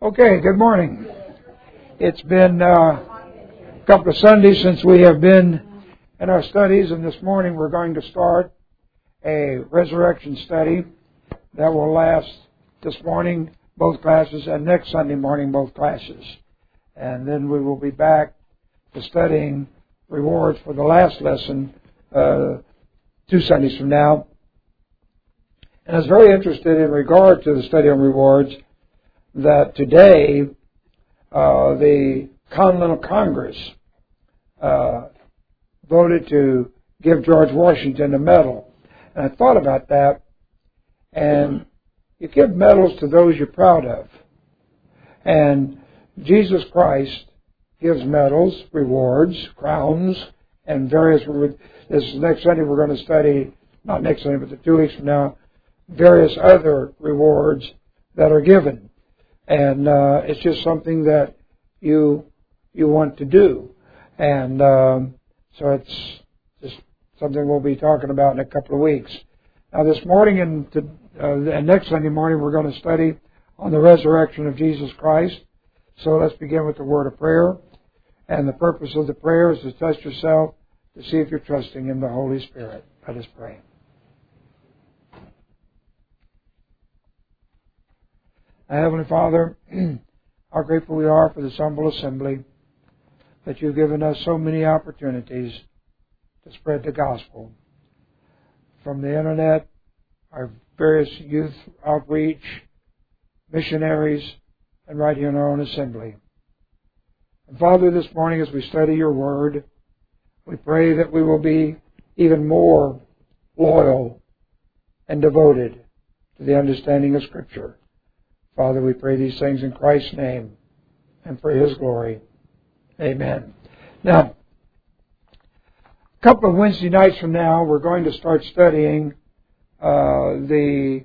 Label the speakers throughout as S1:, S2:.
S1: Okay, good morning. It's been a couple of Sundays since we have been in our studies, and this morning we're going to start a resurrection study that will last this morning, both classes, and next Sunday morning, both classes. And then we will be back to studying rewards for the last lesson 2 Sundays from now. And I was very interested in regard to the study on rewards that today the Continental Congress voted to give George Washington a medal. And I thought about that, and you give medals to those you're proud of. And Jesus Christ gives medals, rewards, crowns, and various... This next Sunday we're going to study, not next Sunday, but 2 weeks from now, various other rewards that are given. And it's just something that you want to do. And so it's just something we'll be talking about in a couple of weeks. Now this morning and next Sunday morning we're going to study on the resurrection of Jesus Christ. So let's begin with the word of prayer. And the purpose of the prayer is to test yourself to see if you're trusting in the Holy Spirit. Let us pray. Heavenly Father, how grateful we are for this humble assembly, that you've given us so many opportunities to spread the gospel. From the internet, our various youth outreach, missionaries, and right here in our own assembly. And Father, this morning as we study your word, we pray that we will be even more loyal and devoted to the understanding of Scripture. Father, we pray these things in Christ's name and for His glory. Amen. Now, a couple of Wednesday nights from now, we're going to start studying the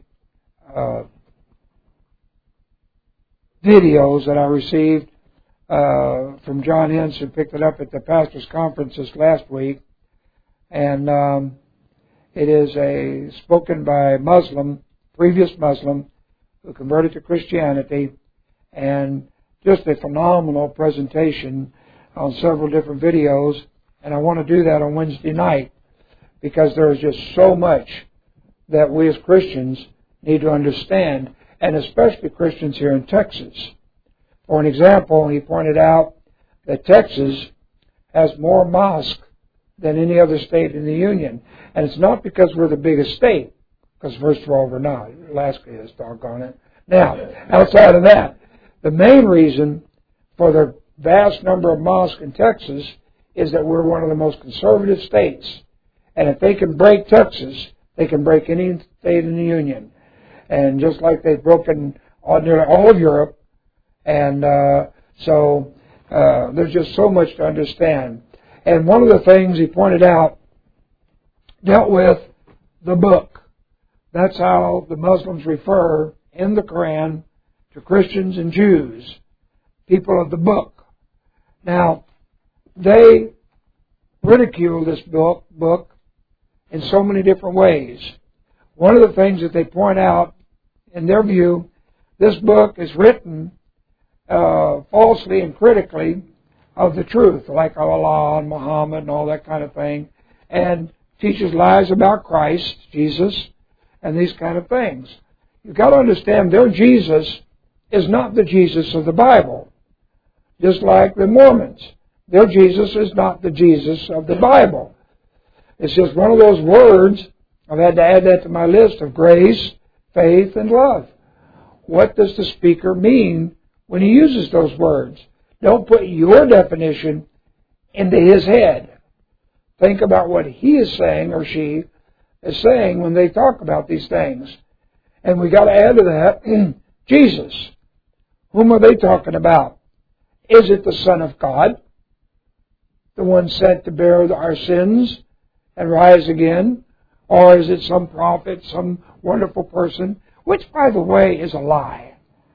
S1: videos that I received from John Henson, picked it up at the Pastors' Conference this last week. And it is spoken by a Muslim, previous Muslim, who converted to Christianity, and just a phenomenal presentation on several different videos. And I want to do that on Wednesday night because there is just so much that we as Christians need to understand, and especially Christians here in Texas. For an example, he pointed out that Texas has more mosques than any other state in the Union. And it's not because we're the biggest state, because first of all, we're not. Alaska is, doggone it. Now, outside of that, the main reason for the vast number of mosques in Texas is that we're one of the most conservative states. And if they can break Texas, they can break any state in the Union. And just like they've broken nearly all of Europe. And so there's just so much to understand. And one of the things he pointed out dealt with the book. That's how the Muslims refer in the Quran to Christians and Jews, people of the book. Now, they ridicule this book in so many different ways. One of the things that they point out, in their view, this book is written falsely and critically of the truth, like Allah and Muhammad and all that kind of thing, and teaches lies about Christ, Jesus, and these kind of things. You've got to understand their Jesus is not the Jesus of the Bible. Just like the Mormons. Their Jesus is not the Jesus of the Bible. It's just one of those words. I've had to add that to my list of grace, faith, and love. What does the speaker mean when he uses those words? Don't put your definition into his head. Think about what he is saying or she is saying when they talk about these things. And we got to add to that, Jesus. Whom are they talking about? Is it the Son of God? The one sent to bear our sins and rise again? Or is it some prophet, some wonderful person? Which, by the way, is a lie.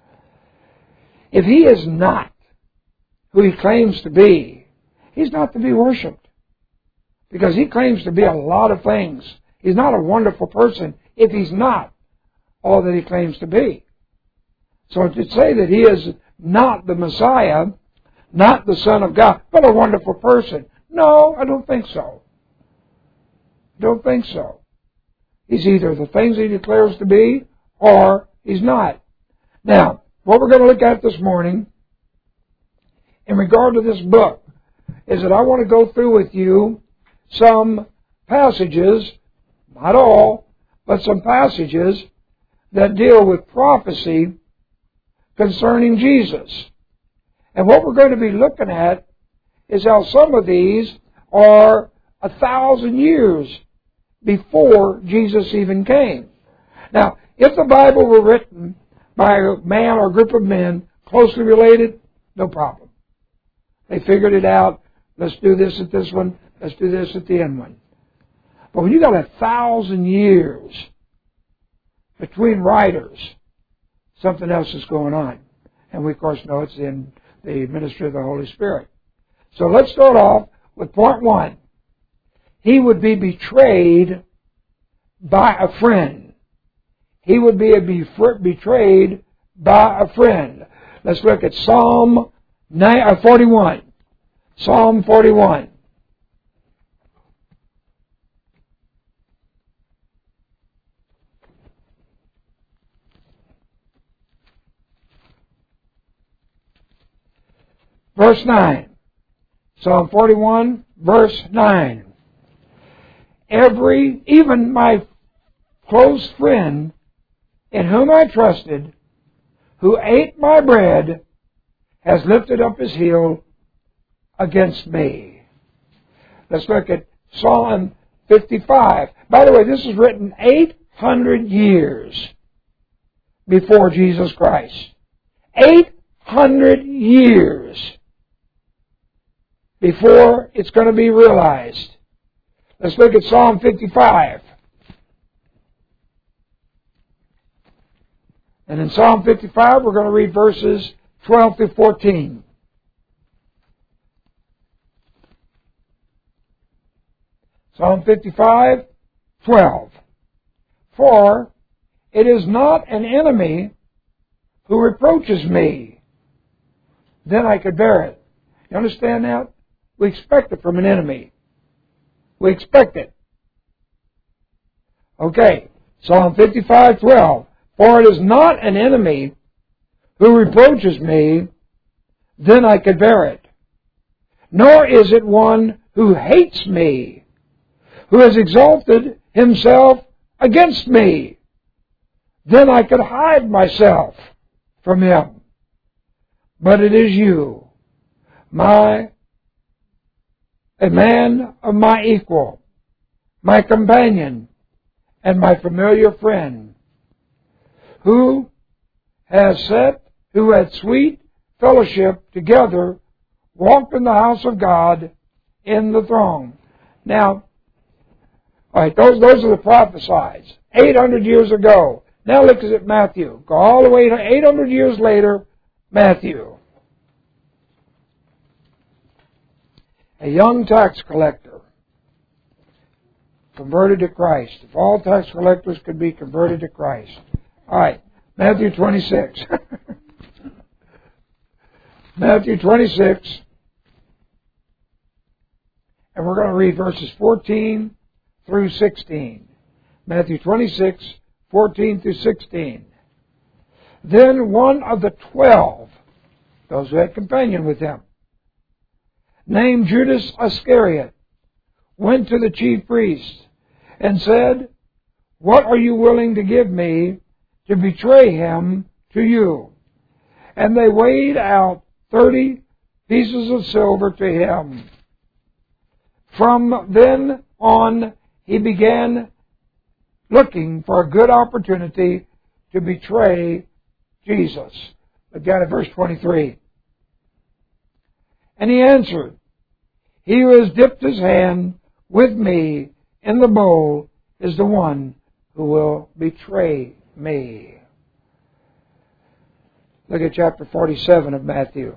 S1: If he is not who he claims to be, he's not to be worshipped. Because he claims to be a lot of things. He's not a wonderful person if he's not all that he claims to be. So to say that He is not the Messiah, not the Son of God, but a wonderful person. No, I don't think so. Don't think so. He's either the things He declares to be, or He's not. Now, what we're going to look at this morning, in regard to this book, is that I want to go through with you some passages, not all, but some passages that deal with prophecy concerning Jesus. And what we're going to be looking at is how some of these are 1,000 years before Jesus even came. Now, if the Bible were written by a man or a group of men closely related, no problem. They figured it out. Let's do this at this one. Let's do this at the end one. But when you got 1,000 years between writers, something else is going on. And we, of course, know it's in the ministry of the Holy Spirit. So let's start off with point 1. He would be betrayed by a friend. He would be betrayed by a friend. Let's look at Psalm 41. Psalm 41. Verse 9. Psalm 41, verse 9. Even my close friend, in whom I trusted, who ate my bread, has lifted up his heel against me. Let's look at Psalm 55. By the way, this is written 800 years before Jesus Christ. 800 years before it's going to be realized. Let's look at Psalm 55. And in Psalm 55, we're going to read verses 12 through 14. Psalm 55, 12. For it is not an enemy who reproaches me, then I could bear it. You understand that? We expect it from an enemy. We expect it. Okay, Psalm 55, 12. For it is not an enemy who reproaches me, then I could bear it. Nor is it one who hates me, who has exalted himself against me. Then I could hide myself from him. But it is you, a man of my equal, my companion, and my familiar friend, who had sweet fellowship together, walked in the house of God in the throng. Now, all right, those are the prophesied 800 years ago. Now look at Matthew. Go all the way to 800 years later, Matthew. A young tax collector converted to Christ. If all tax collectors could be converted to Christ. All right, Matthew 26. Matthew 26. And we're going to read verses 14 through 16. Matthew 26, 14 through 16. Then one of the 12, those who had companion with him, named Judas Iscariot, went to the chief priests and said, What are you willing to give me to betray him to you? And they weighed out 30 pieces of silver to him. From then on, he began looking for a good opportunity to betray Jesus. Look down at verse 23. And he answered, He who has dipped his hand with me in the bowl is the one who will betray me. Look at chapter 47 of Matthew.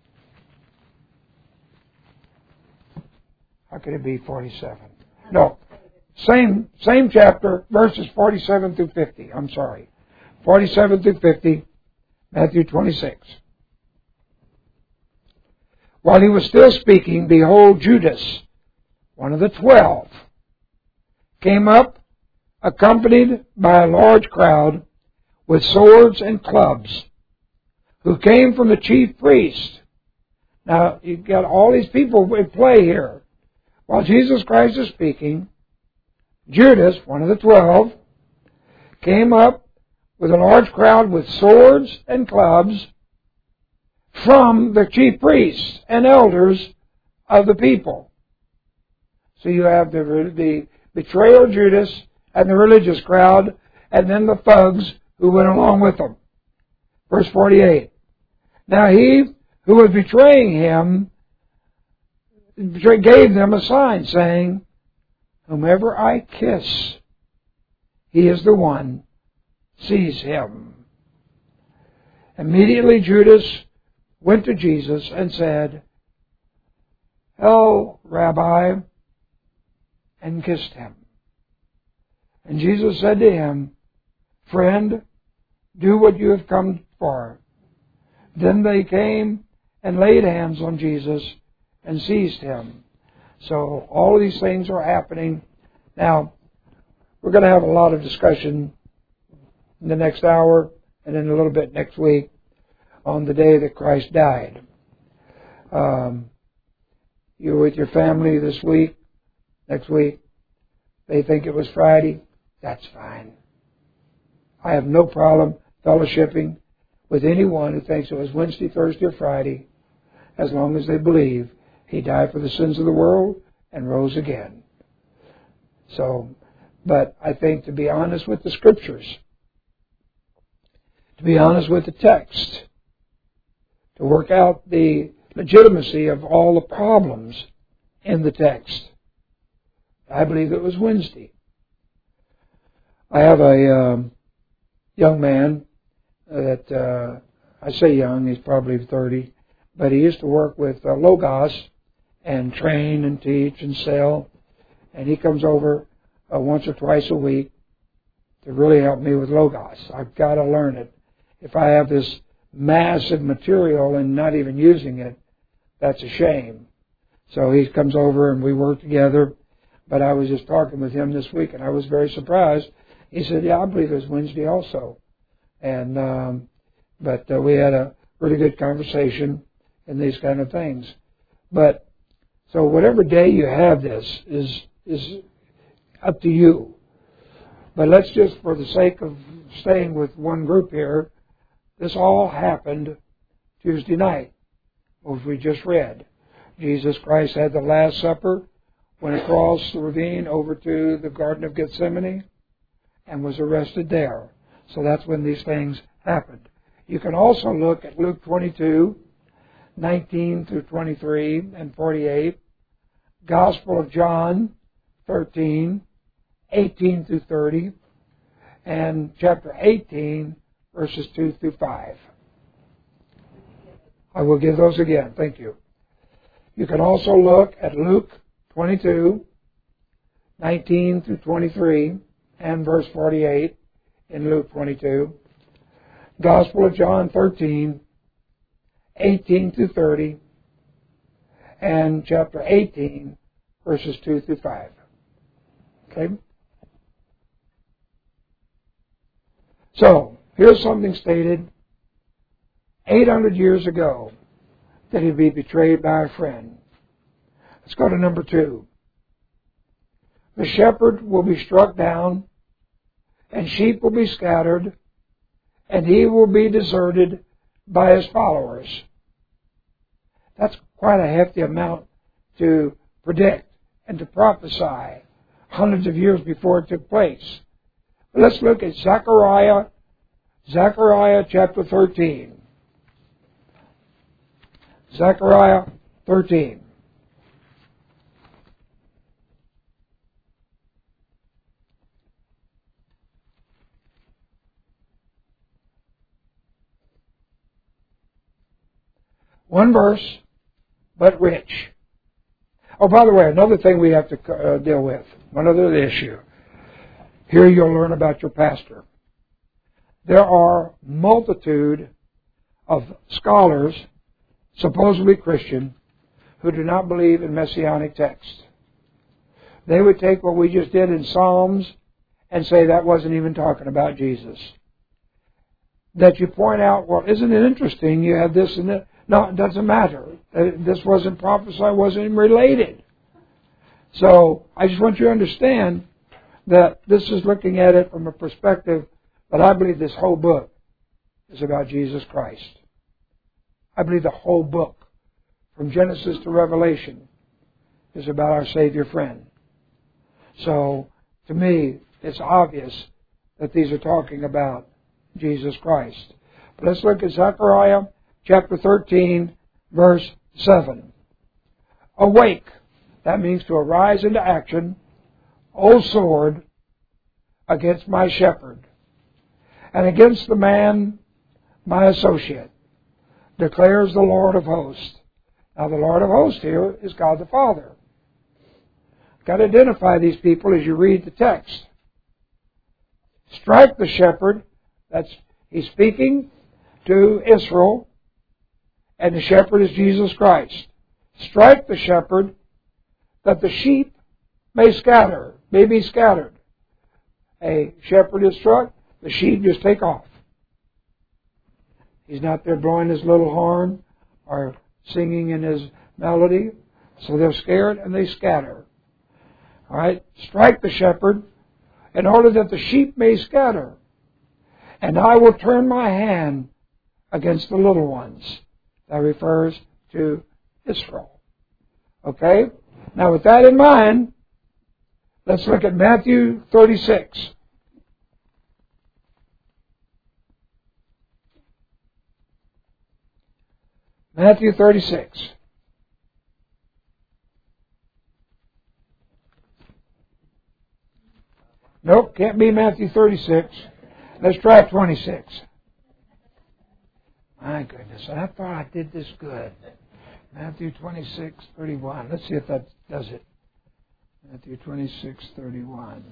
S1: How could it be 47? No. Same chapter, verses 47 through 50. I'm sorry. 47 through 50. Matthew 26. While he was still speaking, behold, Judas, one of the 12, came up, accompanied by a large crowd, with swords and clubs, who came from the chief priest. Now, you've got all these people in play here. While Jesus Christ is speaking, Judas, one of the 12, came up with a large crowd with swords and clubs from the chief priests and elders of the people. So you have the betrayal of Judas and the religious crowd, and then the thugs who went along with them. Verse 48. Now he who was betraying him gave them a sign, saying, whomever I kiss, he is the one. Seize him. Immediately Judas went to Jesus and said, Hail, Rabbi, and kissed him. And Jesus said to him, Friend, do what you have come for. Then they came and laid hands on Jesus and seized him. So all of these things are happening. Now, we're going to have a lot of discussion in the next hour and then a little bit next week on the day that Christ died. You're with your family this week, next week. They think it was Friday. That's fine. I have no problem fellowshipping with anyone who thinks it was Wednesday, Thursday, or Friday, as long as they believe He died for the sins of the world and rose again. So, but I think to be honest with the Scriptures, to be honest with the text, to work out the legitimacy of all the problems in the text, I believe it was Wednesday. I have a young man that, I say young, he's probably 30, but he used to work with Logos and train and teach and sell, and he comes over once or twice a week to really help me with Logos. I've got to learn it. If I have this massive material and not even using it, that's a shame. So he comes over and we work together, but I was just talking with him this week and I was very surprised. He said, yeah, I believe it was Wednesday also. And but we had a really good conversation and these kind of things. But so whatever day you have this is up to you. But let's just, for the sake of staying with one group here, this all happened Tuesday night, as we just read. Jesus Christ had the Last Supper, went across the ravine over to the Garden of Gethsemane, and was arrested there. So that's when these things happened. You can also look at Luke 22, 19 through 23 and 48, Gospel of John 13, 18 through 30, and chapter 18, verses 2 through 5. I will give those again. Thank you. You can also look at Luke 22, 19 through 23, and verse 48 in Luke 22. Gospel of John 13, 18 through 30, and chapter 18, verses 2 through 5. Okay? So, here's something stated 800 years ago, that he'd be betrayed by a friend. Let's go to number 2. The shepherd will be struck down, and sheep will be scattered, and he will be deserted by his followers. That's quite a hefty amount to predict and to prophesy hundreds of years before it took place. But let's look at Zechariah chapter 13. Zechariah 13. One verse, but rich. Oh, by the way, another thing we have to deal with, one other issue. Here you'll learn about your pastor. There are multitude of scholars, supposedly Christian, who do not believe in messianic text. They would take what we just did in Psalms and say that wasn't even talking about Jesus. That you point out, well, isn't it interesting you have this and that? No, it doesn't matter. This wasn't prophesied, wasn't even related. So I just want you to understand that this is looking at it from a perspective that I believe this whole book is about Jesus Christ. I believe the whole book, from Genesis to Revelation, is about our Savior friend. So, to me, it's obvious that these are talking about Jesus Christ. But let's look at Zechariah chapter 13, verse 7. Awake. That means to arise into action. O sword, against my shepherd, and against the man, my associate, declares the Lord of hosts. Now the Lord of hosts here is God the Father. Got to identify these people as you read the text. Strike the shepherd. He's speaking to Israel, and the shepherd is Jesus Christ. Strike the shepherd, that the sheep may be scattered. A shepherd is struck, the sheep just take off. He's not there blowing his little horn or singing in his melody, so they're scared and they scatter. All right, strike the shepherd in order that the sheep may scatter. And I will turn my hand against the little ones. That refers to Israel. Okay? Now with that in mind, let's look at Matthew 36. Matthew 36. Nope, can't be Matthew 36. Let's try 26. My goodness, I thought I did this good. Matthew 26:31. Let's see if that does it. Matthew 26:31.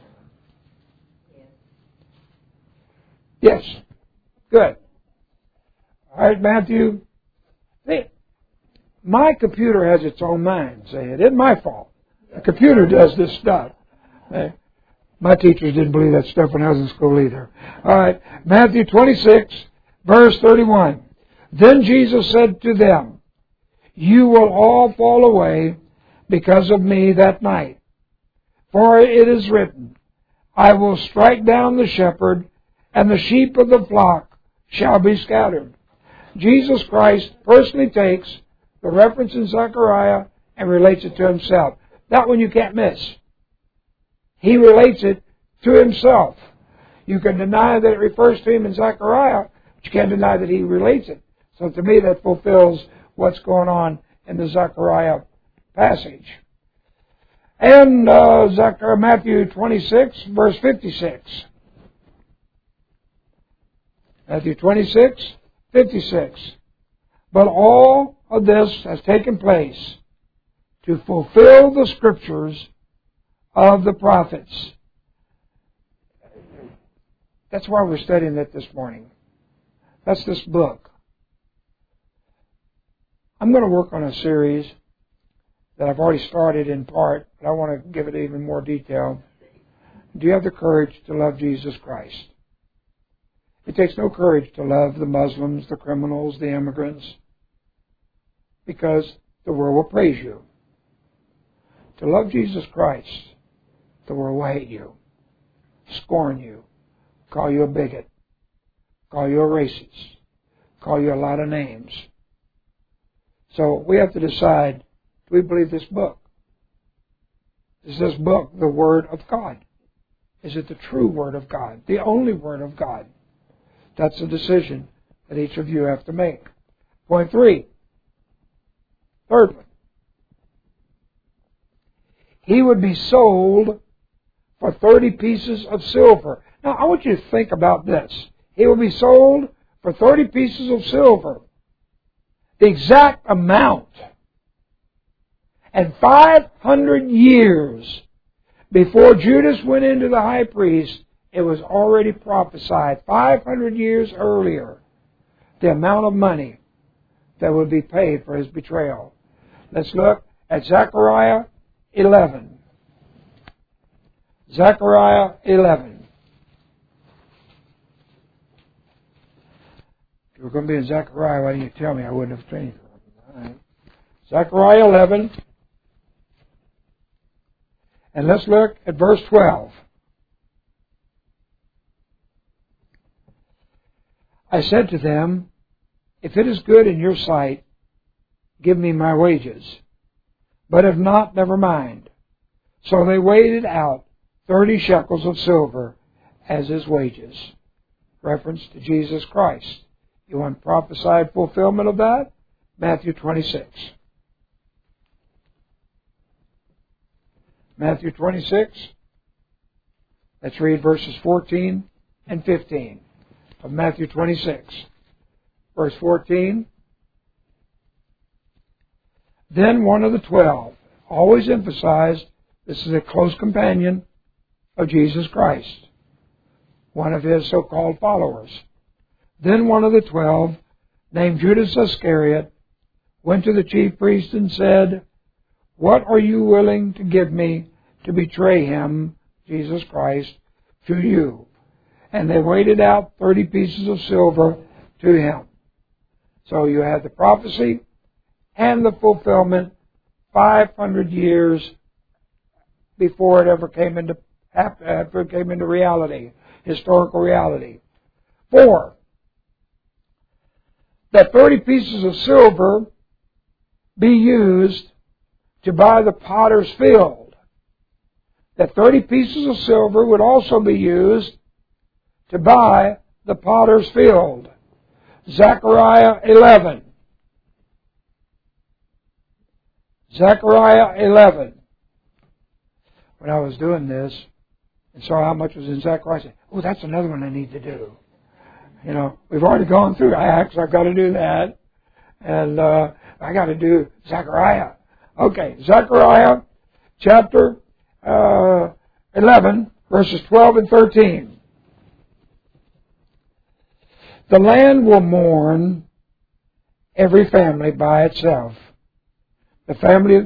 S1: Yes. Good. All right, Matthew. Hey, my computer has its own mind. Say, it isn't my fault. The computer does this stuff. My teachers didn't believe that stuff when I was in school either. All right, Matthew 26, verse 31. Then Jesus said to them, you will all fall away because of me that night. For it is written, I will strike down the shepherd, and the sheep of the flock shall be scattered. Jesus Christ personally takes the reference in Zechariah and relates it to himself. That one you can't miss. He relates it to himself. You can deny that it refers to him in Zechariah, but you can't deny that he relates it. So to me that fulfills what's going on in the Zechariah passage. And Matthew 26, verse 56. Matthew 26, 56. But all of this has taken place to fulfill the scriptures of the prophets. That's why we're studying it this morning. That's this book. I'm going to work on a series that I've already started in part, but I want to give it even more detail. Do you have the courage to love Jesus Christ? It takes no courage to love the Muslims, the criminals, the immigrants, because the world will praise you. To love Jesus Christ, the world will hate you, scorn you, call you a bigot, call you a racist, call you a lot of names. So we have to decide, do we believe this book? Is this book the Word of God? Is it the true Word of God? The only Word of God? That's a decision that each of you have to make. Point 3. Third one. He would be sold for 30 pieces of silver. Now, I want you to think about this. He will be sold for 30 pieces of silver. The exact amount. And 500 years before Judas went into the high priest, it was already prophesied. 500 years earlier the amount of money that would be paid for his betrayal. Let's look at Zechariah 11. Zechariah 11. If you were going to be in Zechariah, why didn't you tell me? I wouldn't have changed it. All right. Zechariah 11. And let's look at verse 12. I said to them, if it is good in your sight, give me my wages. But if not, never mind. So they weighed out 30 shekels of silver as his wages. Reference to Jesus Christ. You want prophesied fulfillment of that? Matthew 26. Matthew 26. Let's read verses 14 and 15 of Matthew 26. Verse 14. Then one of the 12, always emphasized, this is a close companion of Jesus Christ, one of his so-called followers. Then one of the 12, named Judas Iscariot, went to the chief priest and said, what are you willing to give me to betray him, Jesus Christ, to you? And they weighed out 30 pieces of silver to him. So you have the prophecy and the fulfillment 500 years before it ever came into reality, historical reality. 4. That 30 pieces of silver be used to buy the potter's field. That 30 pieces of silver would also be used to buy the potter's field. Zechariah 11. Zechariah 11. When I was doing this and saw how much was in Zechariah, I said, oh, that's another one I need to do. You know, we've already gone through Acts. I've got to do that. And I got to do Zechariah. Okay, Zechariah chapter 11, verses 12 and 13. The land will mourn every family by itself. The family...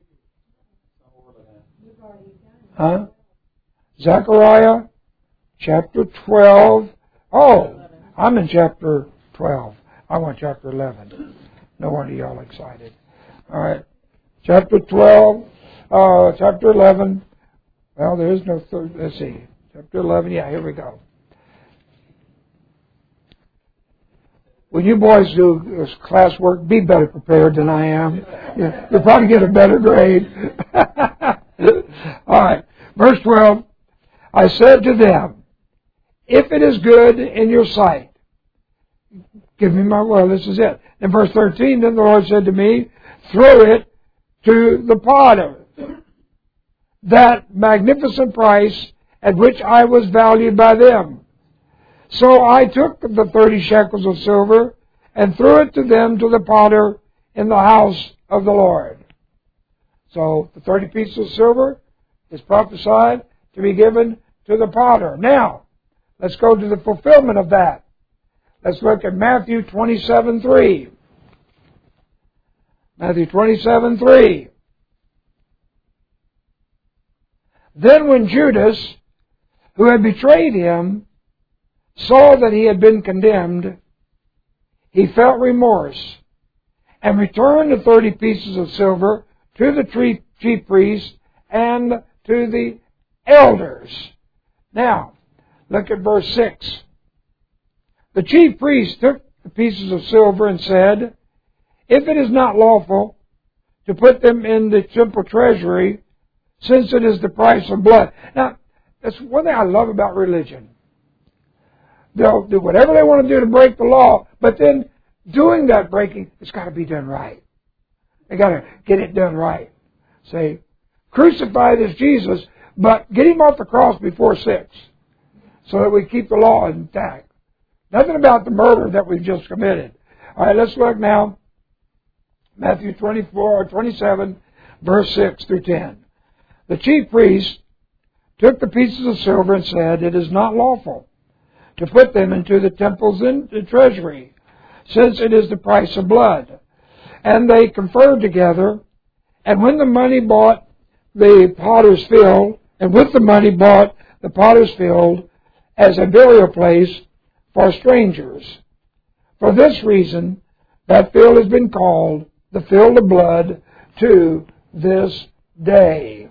S1: Huh? Zechariah chapter 12. Oh, I'm in chapter 12. I want chapter 11. No wonder y'all excited. All right. Chapter 12, chapter 11. Well, there is no third. Let's see. Chapter 11. Yeah, here we go. When you boys do this classwork, be better prepared than I am. You'll probably get a better grade. All right. Verse 12. I said to them, if it is good in your sight, give me my, well, this is it. In verse 13, then the Lord said to me, throw it to the potter. That magnificent price at which I was valued by them. So I took the 30 shekels of silver and threw it to them to the potter in the house of the Lord. So the 30 pieces of silver is prophesied to be given to the potter. Now, let's go to the fulfillment of that. Let's look at Matthew 27:3. Matthew 27:3. Then when Judas, who had betrayed him, saw that he had been condemned, he felt remorse and returned the 30 pieces of silver to the chief priests and to the elders. Now, look at verse 6. The chief priest took the pieces of silver and said, if it is not lawful to put them in the temple treasury, since it is the price of blood. Now, that's one thing I love about religion. They'll do whatever they want to do to break the law, but then doing that breaking, it's got to be done right. They got to get it done right. Say, crucify this Jesus, but get him off the cross before 6, so that we keep the law intact. Nothing about the murder that we've just committed. All right, let's look now. Matthew 27, verse 6 through 10. The chief priest took the pieces of silver and said, it is not lawful to put them into the temple's treasury, since it is the price of blood. And they conferred together, and when the money bought the potter's field, and with the money bought the potter's field as a burial place for strangers. For this reason, that field has been called the field of blood to this day.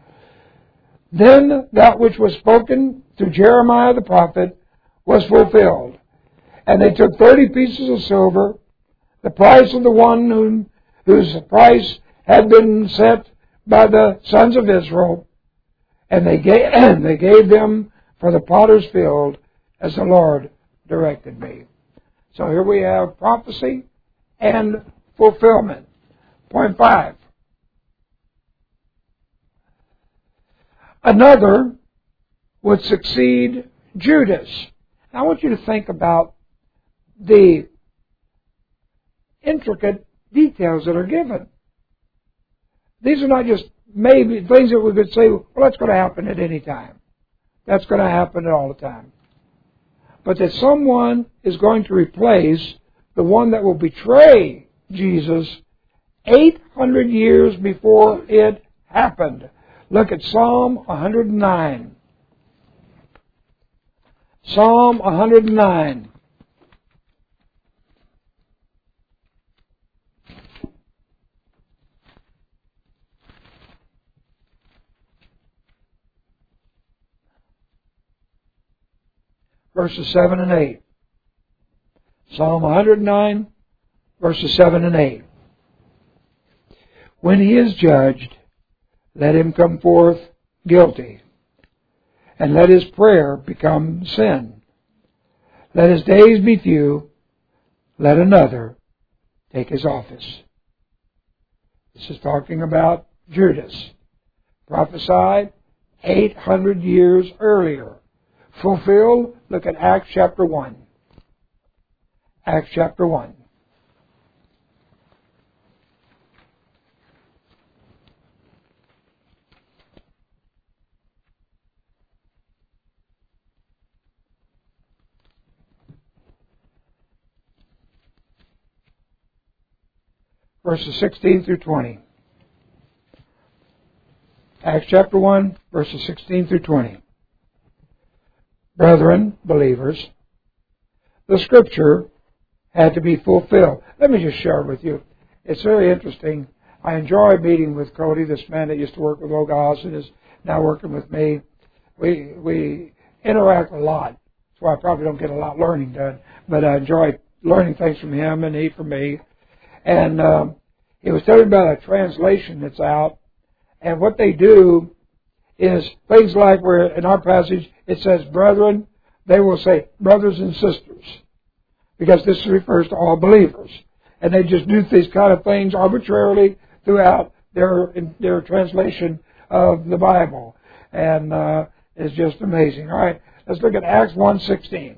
S1: Then that which was spoken through Jeremiah the prophet was fulfilled. And they took 30 pieces of silver, the price of the one whose price had been set by the sons of Israel, and they gave them for the potter's field as the Lord directed me. So here we have prophecy and fulfillment. Point 5. Another would succeed Judas. Now I want you to think about the intricate details that are given. These are not just maybe things that we could say, well, that's going to happen at any time. That's going to happen all the time. But that someone is going to replace the one that will betray Jesus 800 years before it happened. Look at Psalm 109. Psalm 109. Verses 7 and 8. Psalm 109, verses 7 and 8. When he is judged, let him come forth guilty, and let his prayer become sin. Let his days be few, let another take his office. This is talking about Judas, prophesied 800 years earlier. Fulfilled, look at Acts chapter 1. Acts chapter 1. Verses 16 through 20. Acts chapter 1, verses 16 through 20. Brethren, believers, the Scripture had to be fulfilled. Let me just share with you. It's very interesting. I enjoy meeting with Cody, this man that used to work with Logos and is now working with me. We interact a lot. That's why I probably don't get a lot learning done. But I enjoy learning things from him and he from me. And he was telling me about a translation that's out. And what they do is things like where in our passage it says brethren, they will say brothers and sisters, because this refers to all believers. And they just do these kind of things arbitrarily throughout their translation of the Bible. And it's just amazing. All right, let's look at Acts 1:16.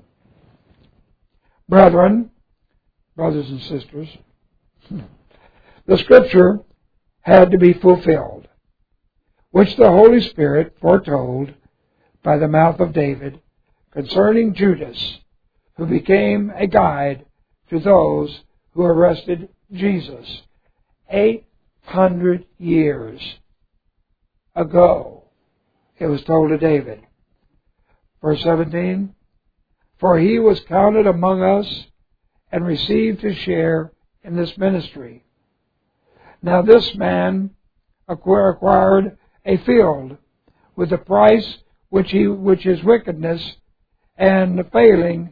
S1: Brethren, brothers and sisters, the Scripture had to be fulfilled, which the Holy Spirit foretold by the mouth of David concerning Judas, who became a guide to those who arrested Jesus 800 years ago. It was told to David. Verse 17, for he was counted among us and received his share in this ministry. Now this man acquired a field with the price which is wickedness, and failing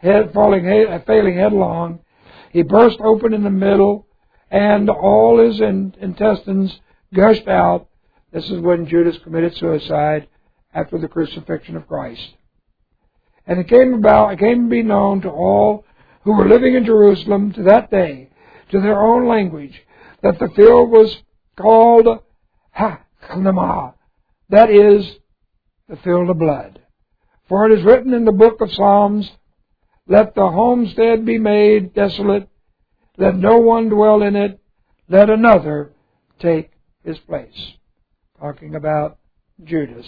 S1: headlong, he burst open in the middle, and all his intestines gushed out. This is when Judas committed suicide after the crucifixion of Christ. And it came to be known to all who were living in Jerusalem to that day, to their own language, that the field was called Haknamah, that is, the field of blood. For it is written in the book of Psalms, let the homestead be made desolate, let no one dwell in it, let another take his place. Talking about Judas.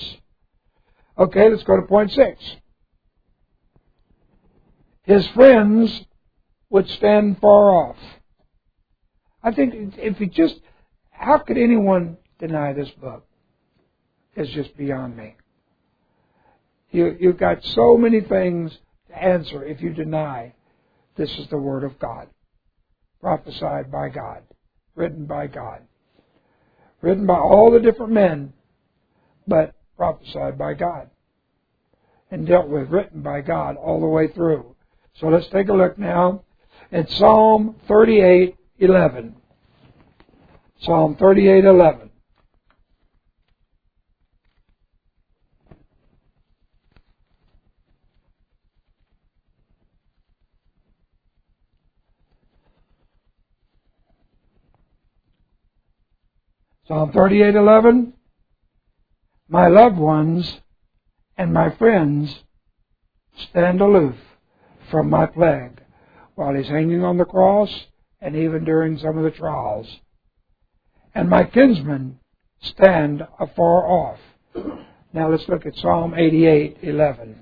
S1: Okay, let's go to point 6. His friends would stand far off. I think if you just, how could anyone deny this book? It's just beyond me. You've got so many things to answer if you deny this is the Word of God, prophesied by God, written by God, written by all the different men, but prophesied by God, and dealt with, written by God all the way through. So let's take a look now at Psalm 38:11. Psalm 38:11. Psalm 38:11. My loved ones and my friends stand aloof from my plague while he's hanging on the cross and even during some of the trials. And my kinsmen stand afar off. Now let's look at Psalm 88:11.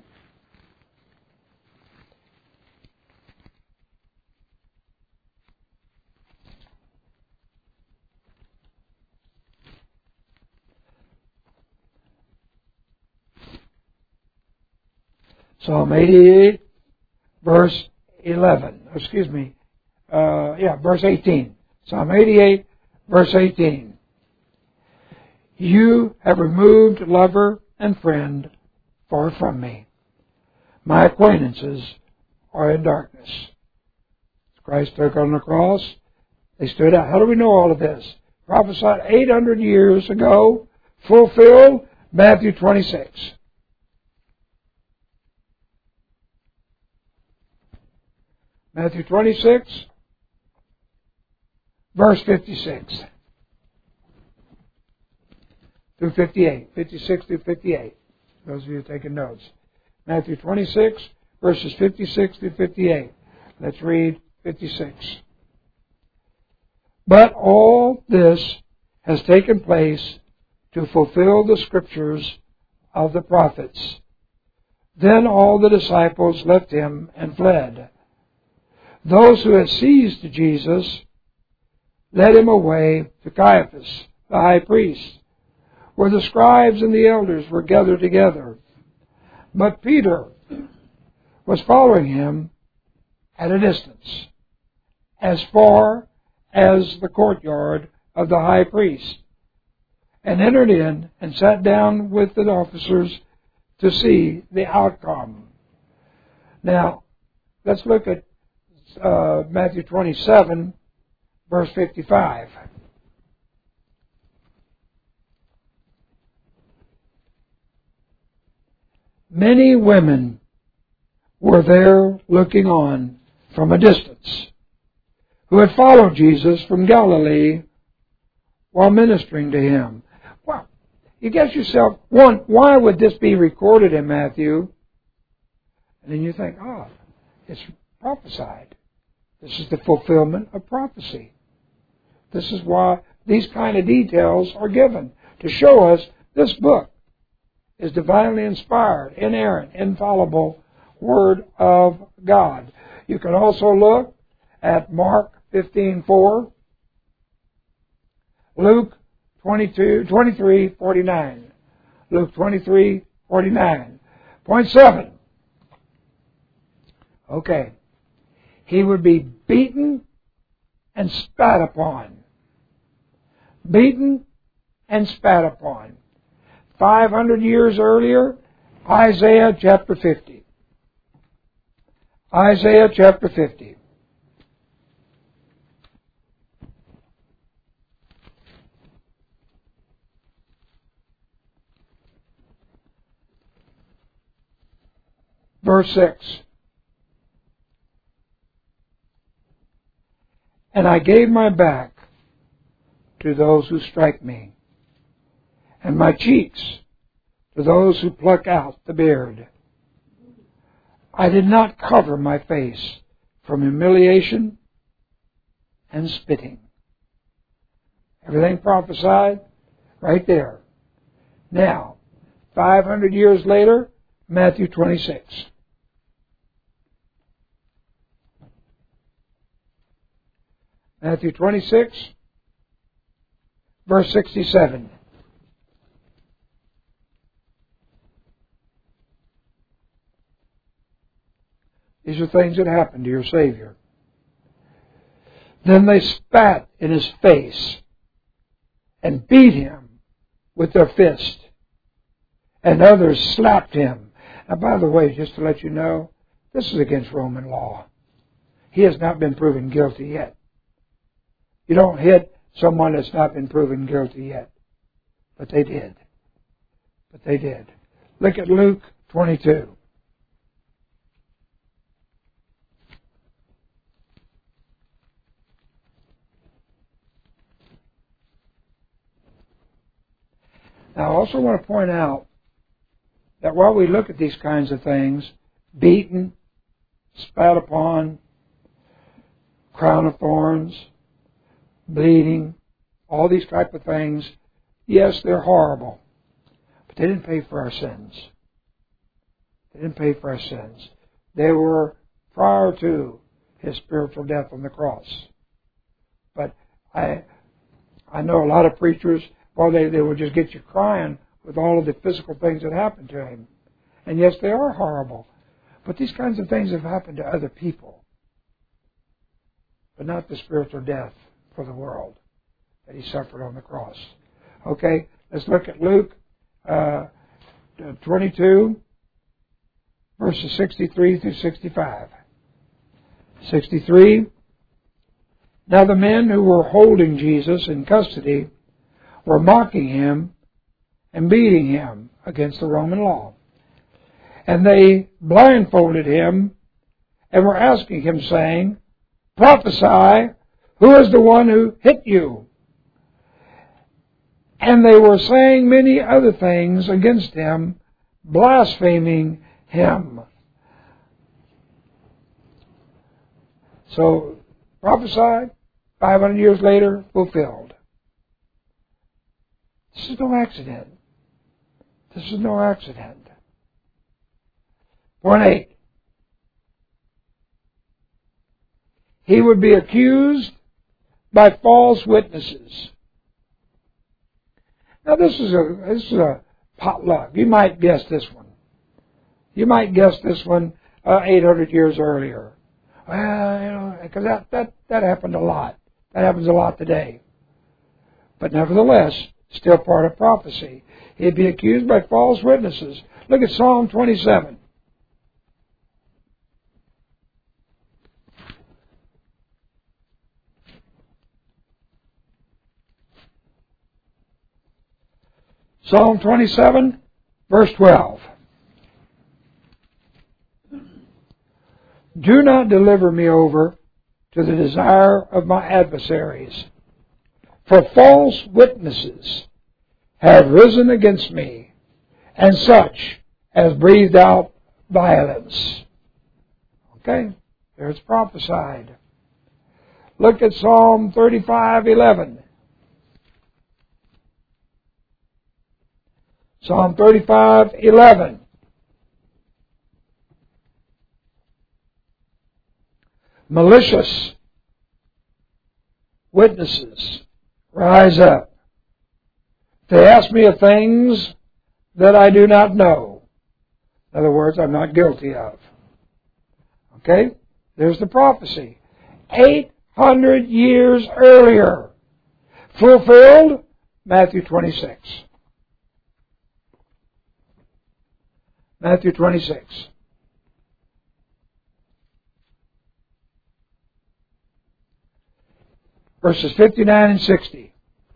S1: Psalm 88, verse 11. Verse 18. Psalm 88, verse 18. You have removed lover and friend far from me. My acquaintances are in darkness. Christ took on the cross. They stood out. How do we know all of this? Prophesied 800 years ago, fulfilled, Matthew 26. Matthew 26, verse 56 through 58. 56 through 58. Those of you taking notes. Matthew 26, verses 56 through 58. Let's read 56. But all this has taken place to fulfill the scriptures of the prophets. Then all the disciples left him and fled. Those who had seized Jesus led him away to Caiaphas, the high priest, where the scribes and the elders were gathered together. But Peter was following him at a distance, as far as the courtyard of the high priest, and entered in and sat down with the officers to see the outcome. Now, let's look at Matthew 27, verse 55. Many women were there looking on from a distance, who had followed Jesus from Galilee while ministering to him. Well, you guess yourself, one, why would this be recorded in Matthew? And then you think, it's prophesied. This is the fulfillment of prophecy. This is why these kind of details are given, to show us this book is divinely inspired, inerrant, infallible Word of God. You can also look at Mark 15:4, Luke 23:49. Luke 23:49. Point 7. Okay. He would be beaten and spat upon. Beaten and spat upon. 500 years earlier, Isaiah chapter 50. Isaiah chapter 50. Verse 6. And I gave my back to those who strike me, and my cheeks to those who pluck out the beard. I did not cover my face from humiliation and spitting. Everything prophesied right there. Now, 500 years later, Matthew 26. Matthew 26, verse 67. These are things that happened to your Savior. Then they spat in His face and beat Him with their fist, and others slapped Him. Now, by the way, just to let you know, this is against Roman law. He has not been proven guilty yet. You don't hit someone that's not been proven guilty yet. But they did. But they did. Look at Luke 22. Now, I also want to point out that while we look at these kinds of things, beaten, spat upon, crown of thorns, bleeding, all these type of things, yes, they're horrible, but they didn't pay for our sins. They didn't pay for our sins. They were prior to His spiritual death on the cross. But I know a lot of preachers, well, they will just get you crying with all of the physical things that happened to Him. And yes, they are horrible. But these kinds of things have happened to other people. But not the spiritual death for the world that He suffered on the cross. Okay, let's look at Luke 22, verses 63 through 65. 63. Now the men who were holding Jesus in custody were mocking Him and beating Him against the Roman law. And they blindfolded Him and were asking Him, saying, "Prophesy, who is the one who hit you?" And they were saying many other things against Him, blaspheming Him. So, prophesied, 500 years later, fulfilled. This is no accident. This is no accident. Point 8. He would be accused by false witnesses. Now this is a potluck. You might guess this one. You might guess this one 800 years earlier. Well, because that happened a lot. That happens a lot today. But nevertheless, still part of prophecy. He'd be accused by false witnesses. Look at Psalm 27. Psalm 27, verse 12. Do not deliver me over to the desire of my adversaries, for false witnesses have risen against me, and such as breathed out violence. Okay, there's prophesied. Look at Psalm 35:11. Psalm 35:11. Malicious witnesses rise up. They ask me of things that I do not know. In other words, I'm not guilty of. Okay? There's the prophecy. 800 years earlier. Fulfilled, Matthew 26. Matthew 26. Verses 59 and 60.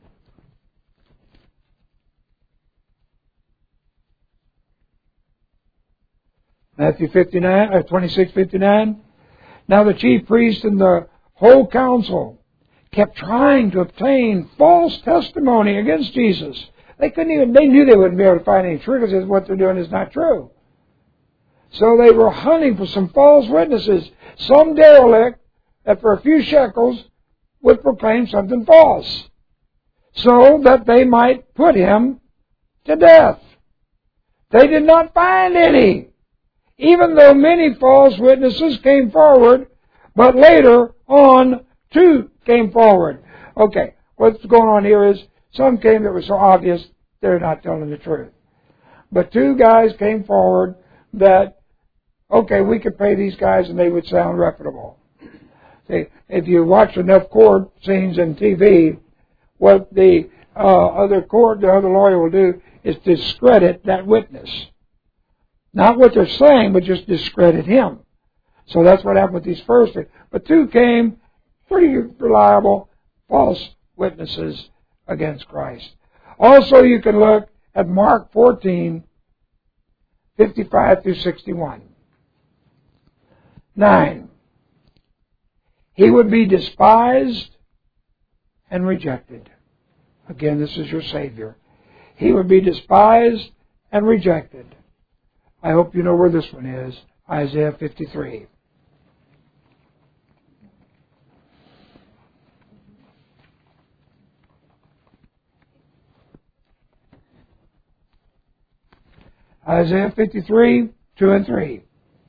S1: Matthew 26:59. Now the chief priest and the whole council kept trying to obtain false testimony against Jesus. They knew they wouldn't be able to find any truth because what they're doing is not true. So they were hunting for some false witnesses, some derelict that for a few shekels would proclaim something false, so that they might put Him to death. They did not find any, even though many false witnesses came forward, but later on 2 came forward. Okay, what's going on here is some came that was so obvious they're not telling the truth. But 2 guys came forward that, okay, we could pay these guys and they would sound reputable. See, if you watch enough court scenes on TV, what the other lawyer will do is discredit that witness. Not what they're saying, but just discredit him. So that's what happened with these first 3. But 2 came pretty reliable false witnesses against Christ. Also, you can look at Mark 14, 55 through 61. 9. He would be despised and rejected. Again, this is your Savior. He would be despised and rejected. I hope you know where this one is. Isaiah 53. Isaiah 53, 2 and 3.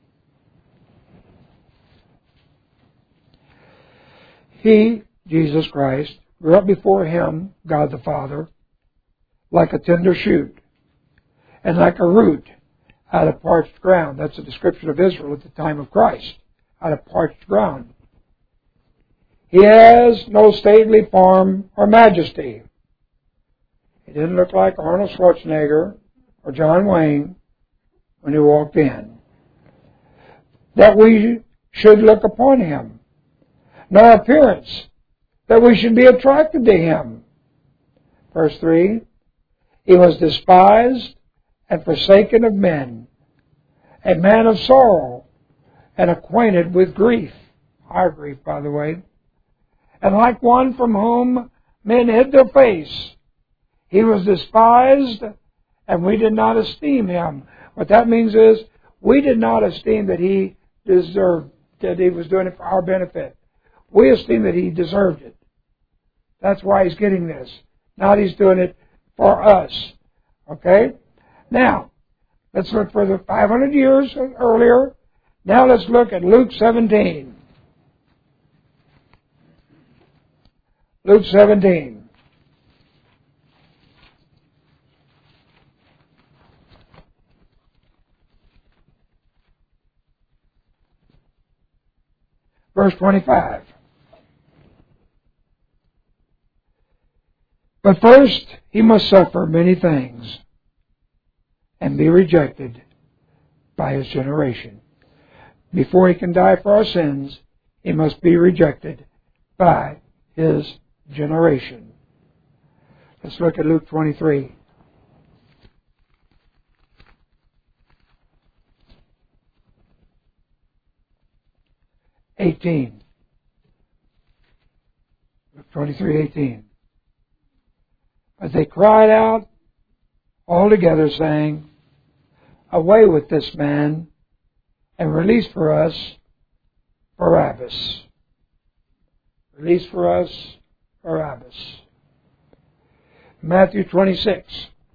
S1: He, Jesus Christ, grew up before Him, God the Father, like a tender shoot, and like a root out of parched ground. That's a description of Israel at the time of Christ, out of parched ground. He has no stately form or majesty. He didn't look like Arnold Schwarzenegger or John Wayne when he walked in, that we should look upon Him, nor appearance, that we should be attracted to Him. Verse 3, He was despised and forsaken of men, a man of sorrow and acquainted with grief. Our grief, by the way. And like one from whom men hid their face, He was despised, and we did not esteem Him. What that means is, we did not esteem that He deserved, that He was doing it for our benefit. We esteem that He deserved it. That's why He's getting this. Not He's doing it for us. Okay? Now, let's look for the 500 years earlier. Now let's look at Luke 17. Luke 17. Verse 25. But first He must suffer many things and be rejected by His generation. Before He can die for our sins, He must be rejected by His generation. Let's look at Luke 23. Luke 23:18. But they cried out all together, saying, Away with this man, and release for us Barabbas. Release for us Barabbas. Matthew 26.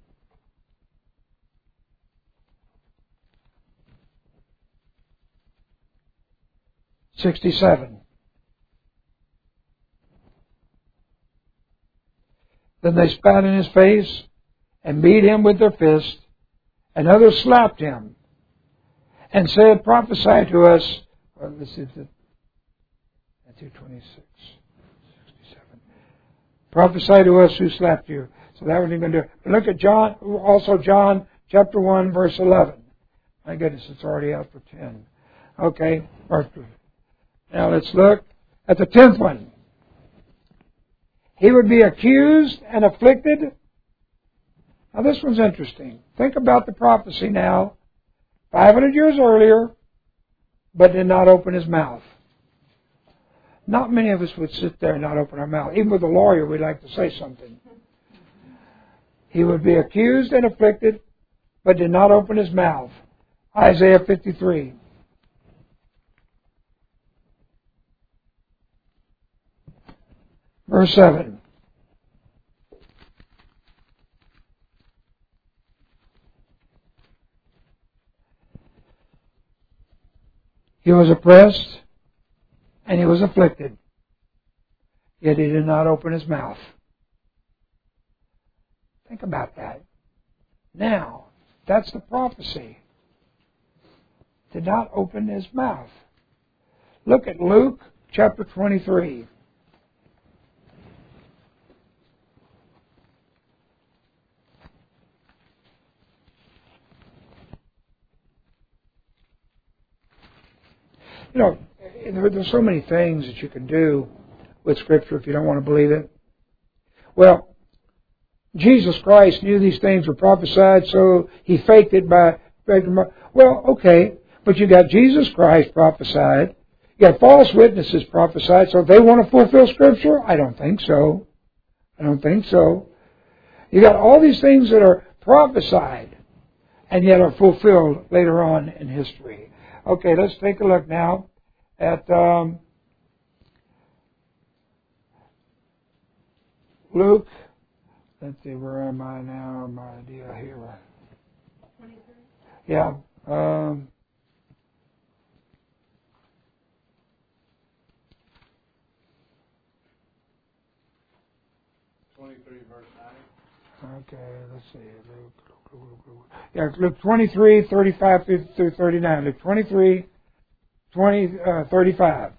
S1: Then they spat in His face and beat Him with their fists, and others slapped Him and said, Prophesy to us. Well, this is Matthew 26, 67. Prophesy to us who slapped you. So that wasn't even do it. But look at John, also John chapter 1, verse 11. My goodness, it's already after 10. Okay, now let's look at the 10th one. He would be accused and afflicted. Now this one's interesting. Think about the prophecy now. 500 years earlier, but did not open His mouth. Not many of us would sit there and not open our mouth. Even with a lawyer, we'd like to say something. He would be accused and afflicted, but did not open His mouth. Isaiah 53. Verse 7. He was oppressed and He was afflicted, yet He did not open His mouth. Think about that. Now, that's the prophecy. Did not open His mouth. Look at Luke chapter 23. You know, there's so many things that you can do with Scripture if you don't want to believe it. Well, Jesus Christ knew these things were prophesied, so He faked it by... Well, okay, but you got Jesus Christ prophesied. You got false witnesses prophesied, so they want to fulfill Scripture? I don't think so. I don't think so. You got all these things that are prophesied and yet are fulfilled later on in history. Okay, let's take a look now at Luke. Let's see, where am I now? My deal here. 23. Yeah.
S2: 23 verse 9.
S1: Okay, let's see. Yeah, Luke 23, 35 through 39. Luke 23, 35.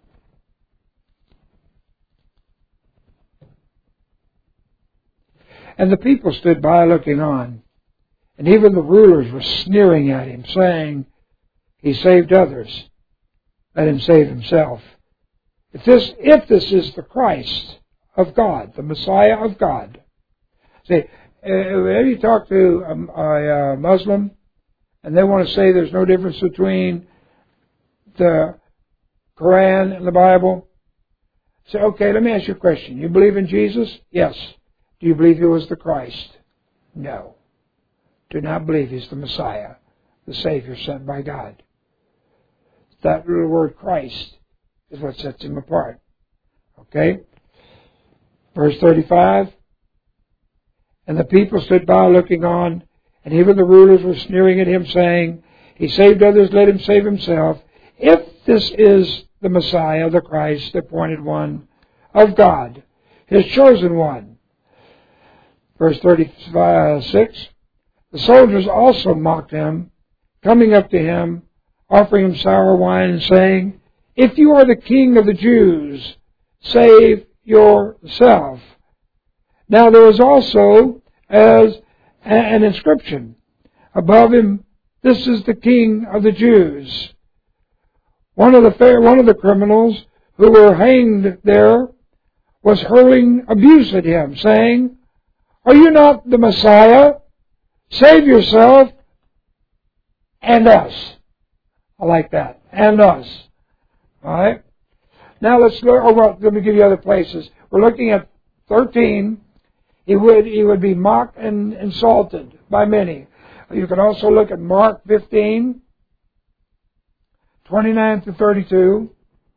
S1: And the people stood by looking on, and even the rulers were sneering at Him, saying, He saved others, let Him save Himself. If this is the Christ of God, the Messiah of God. See, have you talked to a Muslim and they want to say there's no difference between the Quran and the Bible? Say, okay, let me ask you a question. You believe in Jesus? Yes. Do you believe He was the Christ? No. Do not believe He's the Messiah, the Savior sent by God. That little word Christ is what sets Him apart. Okay? Verse 35. And the people stood by looking on, and even the rulers were sneering at Him, saying, He saved others, let Him save Himself. If this is the Messiah, the Christ, the appointed one of God, His chosen one. Verse 36. The soldiers also mocked Him, coming up to Him, offering Him sour wine, and saying, If you are the King of the Jews, save yourself. Now there is also as an inscription above Him, This is the King of the Jews. One of the criminals who were hanged there was hurling abuse at Him, saying, Are you not the Messiah? Save yourself and us. I like that. And us. All right? Now let me give you other places. We're looking at 13. He would be mocked and insulted by many. You can also look at Mark 15, 29 to 32,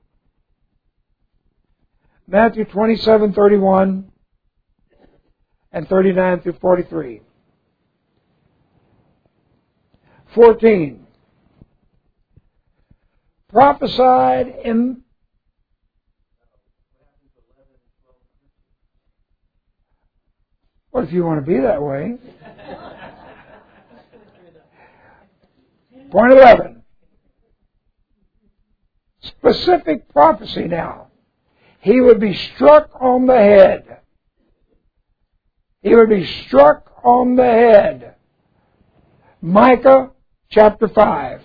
S1: Matthew 27, 31, and 39 through 43. 14. Prophesied in... What if you want to be that way? Point 11. Specific prophecy now. He would be struck on the head. He would be struck on the head. Micah chapter 5.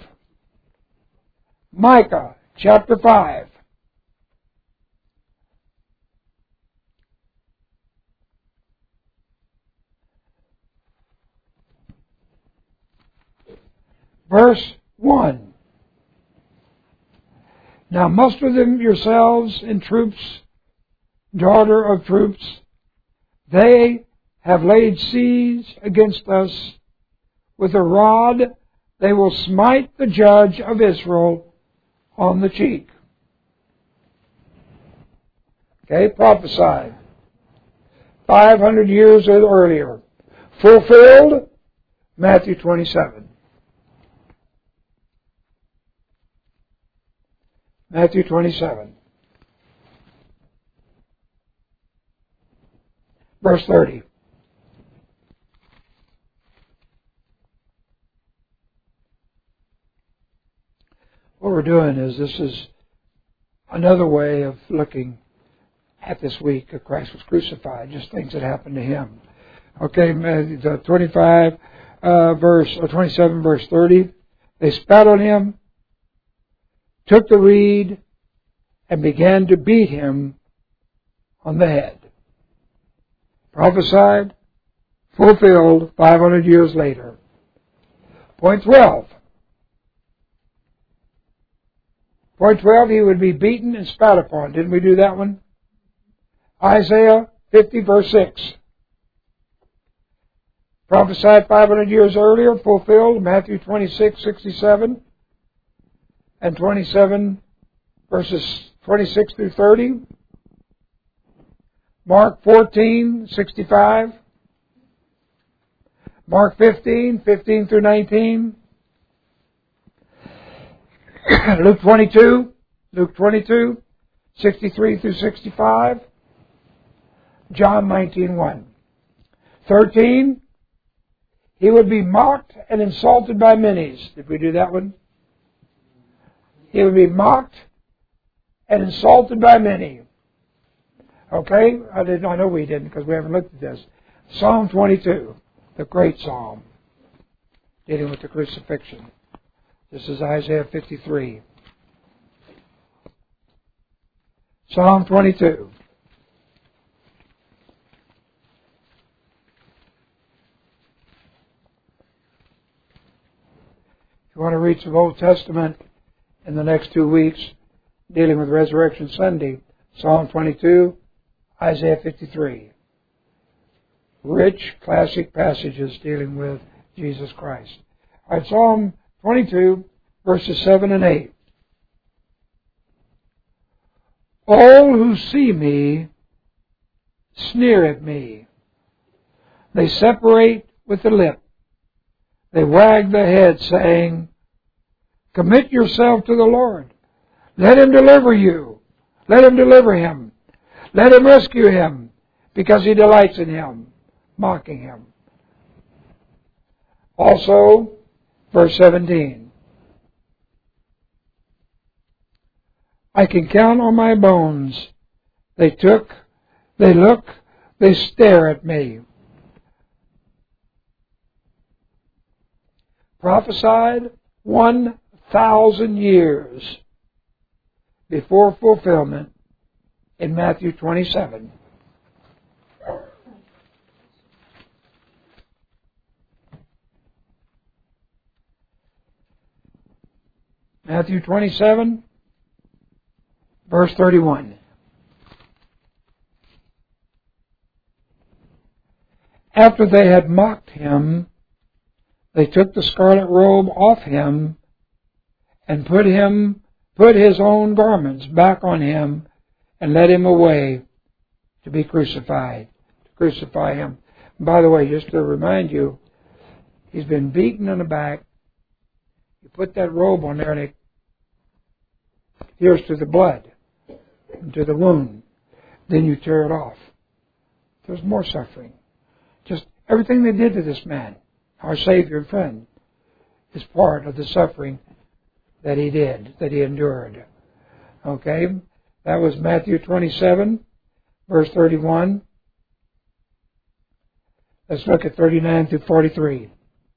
S1: Micah chapter 5. Verse 1. Now muster them yourselves in troops, daughter of troops. They have laid siege against us. With a rod they will smite the judge of Israel on the cheek. Okay, prophesied. 500 years earlier. Fulfilled, Matthew 27. Matthew 27. verse 30. What we're doing is, this is another way of looking at this week that Christ was crucified, just things that happened to Him. Okay, the 27 verse 30. They spat on Him, took the reed, and began to beat Him on the head. Prophesied, fulfilled 500 years later. Point 12. Point 12, He would be beaten and spat upon. Didn't we do that one? Isaiah 50 verse 6. Prophesied 500 years earlier, fulfilled, Matthew 26:67 and 27 verses 26 through 30. Mark 14:65. Mark 15 through 19. Luke 22, 63 through 65. John 19:1. 13, He would be mocked and insulted by many. Did we do that one? He would be mocked and insulted by many. Okay? I know we didn't because we haven't looked at this. Psalm 22, the great psalm, dealing with the crucifixion. This is Isaiah 53. Psalm 22. If you want to read some Old Testament in the next 2 weeks, dealing with Resurrection Sunday, Psalm 22, Isaiah 53. Rich, classic passages dealing with Jesus Christ. All right, Psalm 22, verses 7 and 8. All who see me sneer at me. They separate with the lip. They wag their head, saying, Commit yourself to the Lord. Let Him deliver you. Let Him deliver him. Let Him rescue him, because He delights in him, mocking him. Also, verse 17. I can count on my bones. They look, they stare at me. Prophesied 1,000 years before fulfillment in Matthew 27. Matthew 27, verse 31. After they had mocked Him, they took the scarlet robe off Him and put His own garments back on Him and led Him away to be crucified, to crucify Him. And by the way, just to remind you, He's been beaten on the back. You put that robe on there and it adheres to the blood and to the wound. Then you tear it off. There's more suffering. Just everything they did to this man, our Savior and friend, is part of the suffering that He did, that He endured. Okay? That was Matthew 27, verse 31. Let's look at 39 through 43.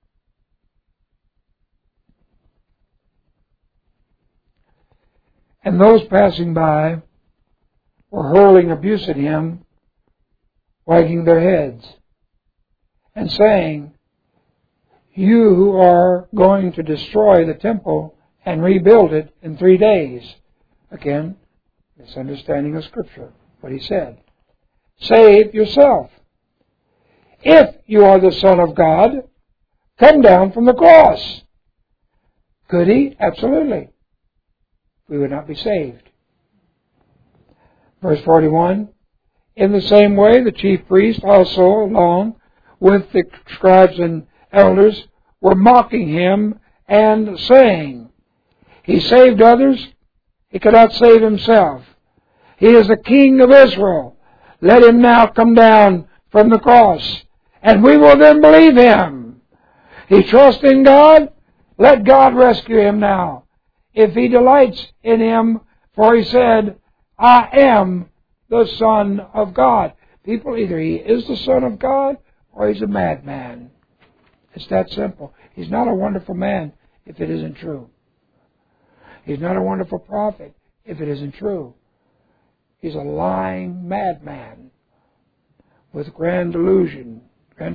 S1: And those passing by were hurling abuse at Him, wagging their heads, and saying, You who are going to destroy the temple and rebuild it in 3 days. Again, misunderstanding of Scripture, what He said. Save yourself. If you are the Son of God, come down from the cross. Could He? Absolutely. We would not be saved. Verse 41, In the same way, the chief priests also, along with the scribes and elders, were mocking Him and saying, He saved others, He cannot save Himself. He is the King of Israel. Let Him now come down from the cross. And we will then believe Him. He trusts in God. Let God rescue him now. If he delights in Him, for He said, I am the Son of God. People, either He is the Son of God or He's a madman. It's that simple. He's not a wonderful man if it isn't true. He's not a wonderful prophet if it isn't true. He's a lying madman with grand delusion.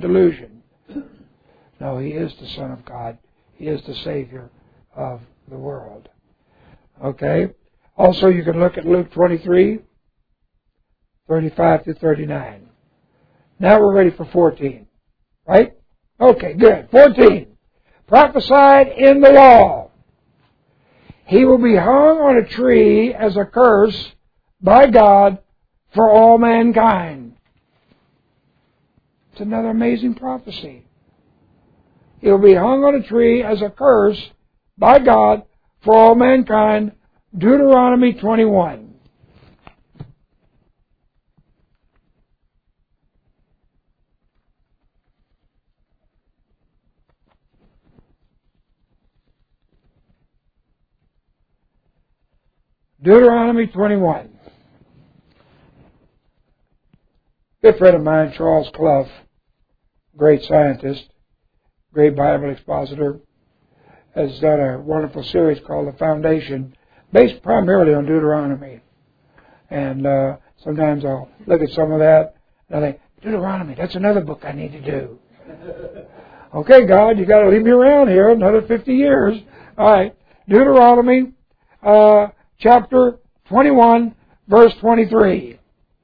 S1: No, He is the Son of God. He is the Savior of the world. Okay? Also, you can look at Luke 23, 35 to 39. Now we're ready for 14. Right? Okay, good. 14. Prophesied in the law. He will be hung on a tree as a curse by God for all mankind. It's another amazing prophecy. He will be hung on a tree as a curse by God for all mankind. Deuteronomy 21. Deuteronomy 21. Good friend of mine, Charles Clough, great scientist, great Bible expositor, has done a wonderful series called The Foundation, based primarily on Deuteronomy. And sometimes I'll look at some of that and I think, Deuteronomy, that's another book I need to do. Okay, God, you got to leave me around here another 50 years. All right, Deuteronomy chapter 21, verse 23.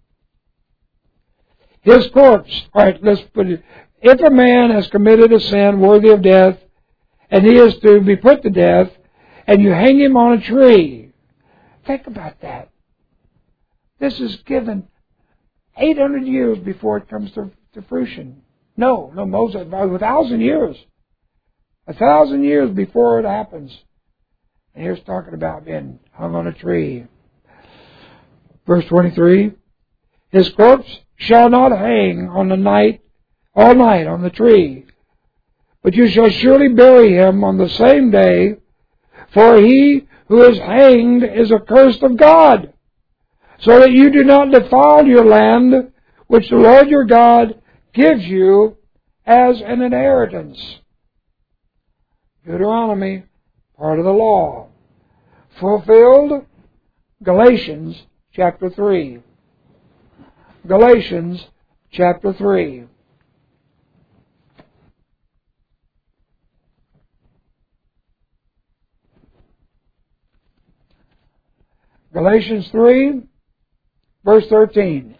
S1: His corpse. All right, let's put it. If a man has committed a sin worthy of death, and he is to be put to death, and you hang him on a tree. Think about that. This is given 800 years before it comes to fruition. No, Moses, about 1,000 years. 1,000 years before it happens. And here's talking about being hung on a tree. Verse 23. His corpse shall not hang all night on the tree, but you shall surely bury him on the same day, for he who is hanged is accursed of God, so that you do not defile your land, which the Lord your God gives you as an inheritance. Deuteronomy, part of the law. Fulfilled, Galatians chapter 3. Galatians chapter 3. Galatians 3, verse 13.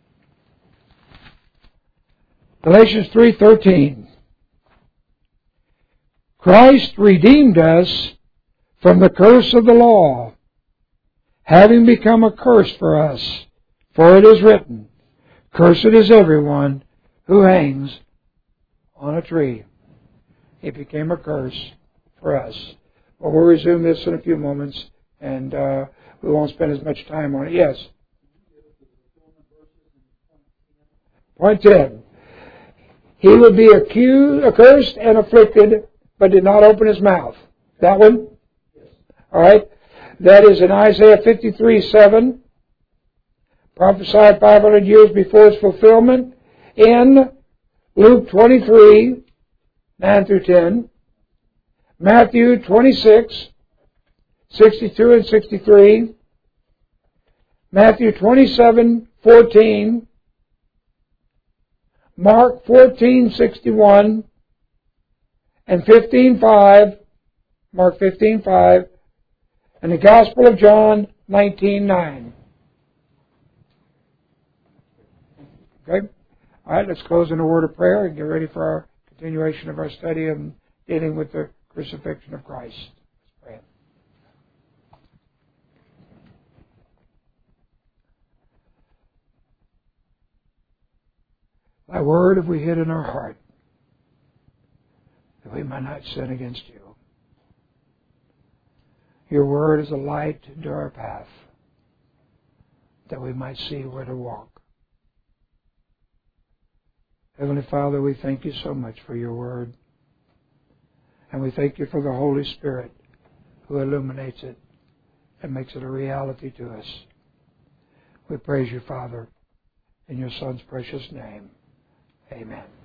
S1: Galatians 3:13. Christ redeemed us from the curse of the law, having become a curse for us. For it is written, Cursed is everyone who hangs on a tree. It became a curse for us. Well, we'll resume this in a few moments, and we won't spend as much time on it. Yes? Point 10. He would be accursed and afflicted, but did not open his mouth. That one? Yes. All right. That is in Isaiah 53:7. Prophesied 500 years before its fulfillment. In Luke 23, 9 through 10. Matthew 26, 62 and 63. Matthew 27, 14. Mark 14:61 and 15:5, Mark 15:5, and the Gospel of John 19:9. Okay? All right, let's close in a word of prayer and get ready for our continuation of our study of dealing with the crucifixion of Christ. Let's pray. Thy word have we hid in our heart, that we might not sin against you. Your word is a light to our path, that we might see where to walk. Heavenly Father, we thank you so much for your word. And we thank you for the Holy Spirit who illuminates it and makes it a reality to us. We praise you, Father, in your Son's precious name. Amen.